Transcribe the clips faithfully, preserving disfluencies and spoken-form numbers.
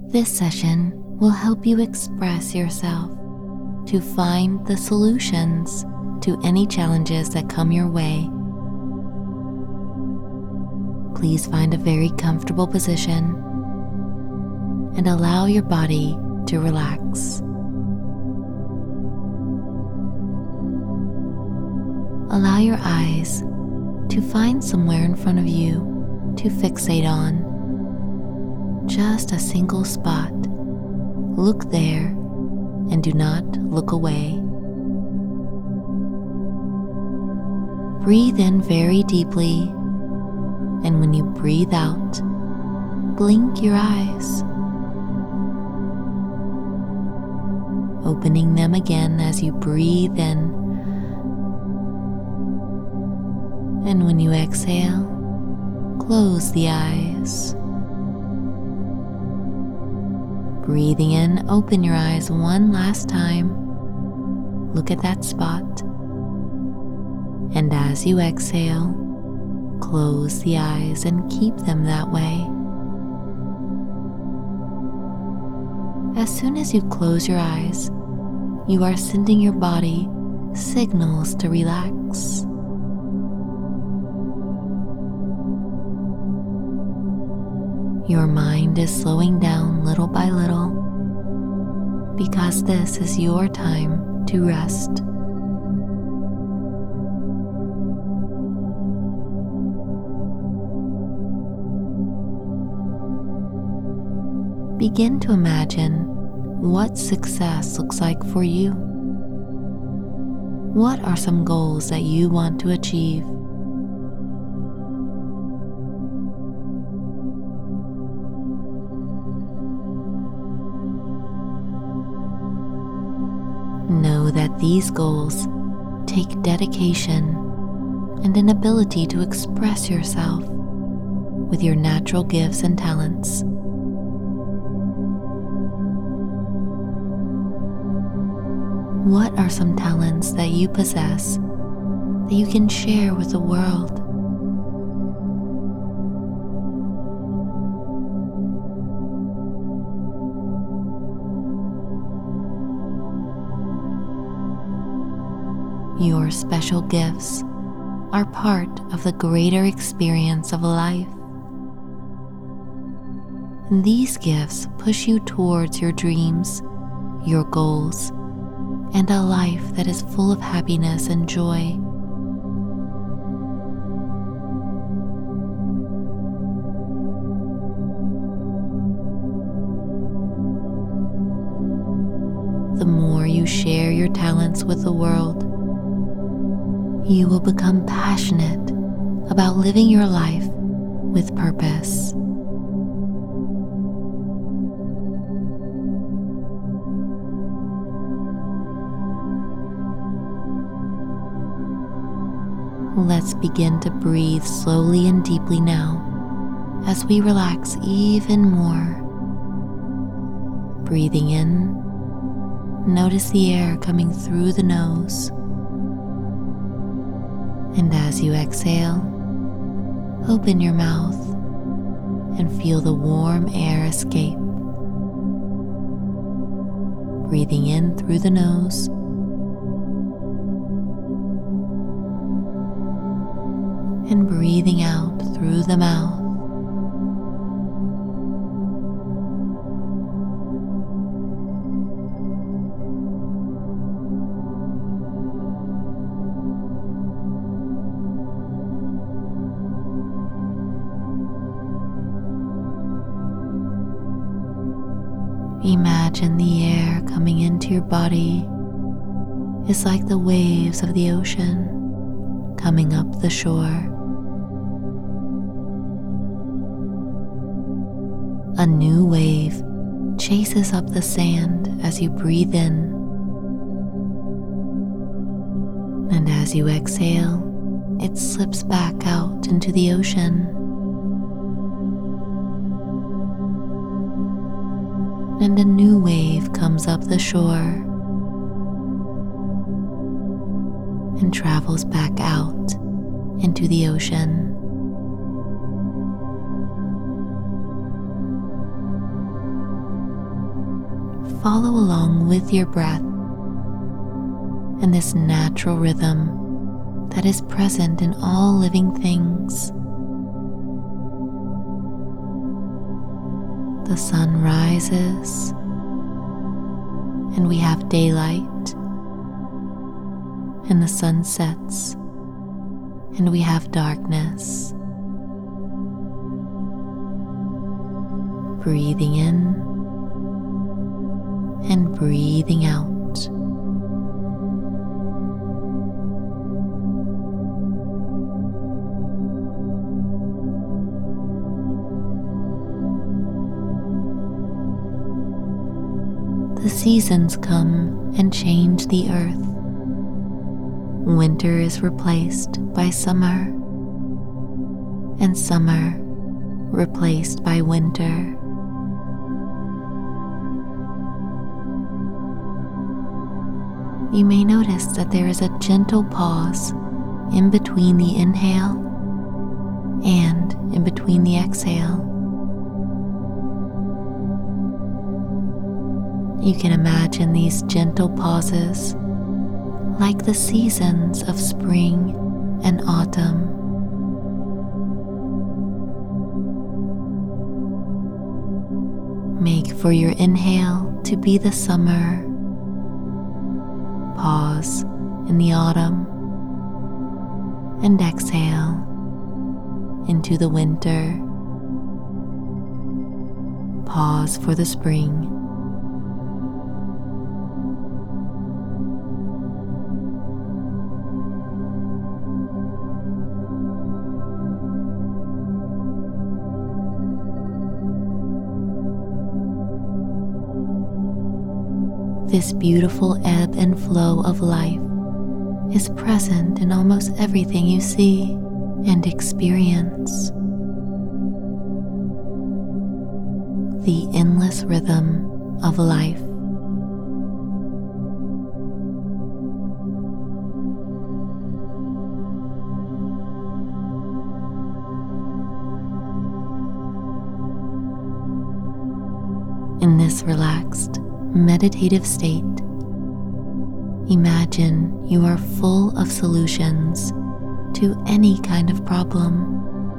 This session will help you express yourself to find the solutions to any challenges that come your way. Please find a very comfortable position and allow your body to relax. Allow your eyes to find somewhere in front of you to fixate on. Just a single spot. Look there and do not look away. Breathe in very deeply, and when you breathe out, blink your eyes, opening them again as you breathe in. And when you exhale, close the eyes. Breathing in, open your eyes one last time. Look at that spot. And as you exhale, close the eyes and keep them that way. As soon as you close your eyes, you are sending your body signals to relax. Your mind is slowing down little by little because this is your time to rest. Begin to imagine what success looks like for you. What are some goals that you want to achieve? Know that these goals take dedication and an ability to express yourself with your natural gifts and talents. What are some talents that you possess that you can share with the world? Your special gifts are part of the greater experience of life. These gifts push you towards your dreams, your goals, and a life that is full of happiness and joy. The more you share your talents with the world, you will become passionate about living your life with purpose. Let's begin to breathe slowly and deeply now as we relax even more. Breathing in, notice the air coming through the nose. And as you exhale, open your mouth and feel the warm air escape. Breathing in through the nose and breathing out through the mouth. Imagine the air coming into your body is like the waves of the ocean coming up the shore. A new wave chases up the sand as you breathe in, and as you exhale, it slips back out into the ocean. And a new wave comes up the shore and travels back out into the ocean. follow along with your breath and this natural rhythm that is present in all living things. The sun rises and we have daylight, and the sun sets and we have darkness. Breathing in and breathing out. The seasons come and change the earth. Winter is replaced by summer, and summer replaced by winter. You may notice that there is a gentle pause in between the inhale and in between the exhale. You can imagine these gentle pauses like the seasons of spring and autumn. Make for your inhale to be the summer. Pause in the autumn, and exhale into the winter. Pause for the spring. This beautiful ebb and flow of life is present in almost everything you see and experience. The endless rhythm of life. In this relaxed, meditative state, imagine you are full of solutions to any kind of problem.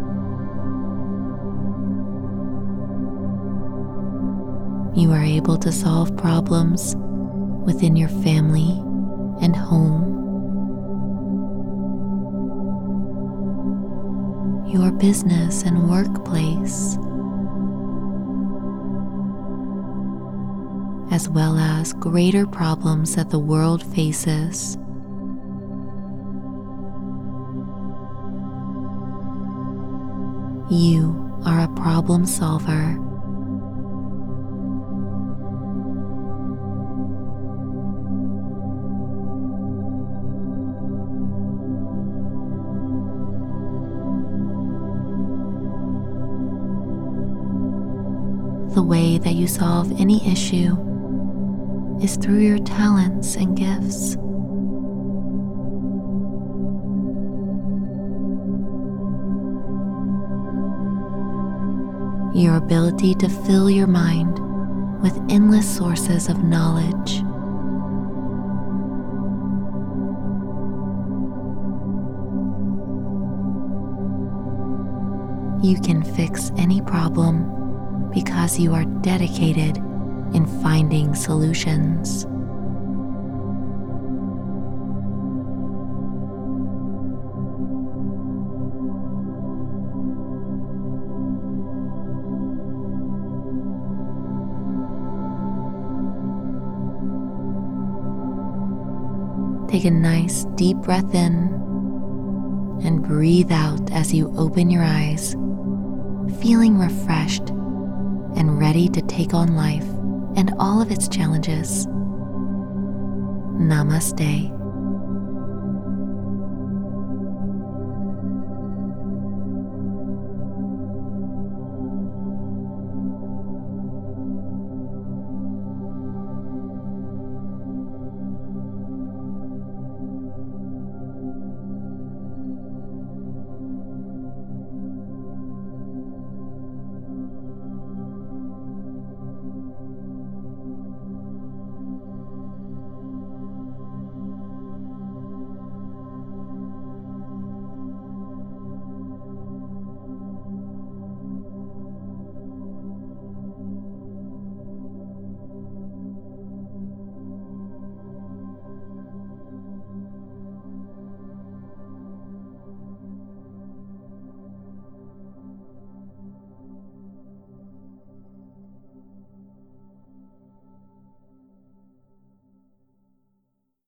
You are able to solve problems within your family and home, your business and workplace, as well as greater problems that the world faces. You are a problem solver. The way that you solve any issue is through your talents and gifts. Your ability to fill your mind with endless sources of knowledge. You can fix any problem because you are dedicated in finding solutions. Take a nice deep breath in and breathe out as you open your eyes, feeling refreshed and ready to take on life and all of its challenges. Namaste.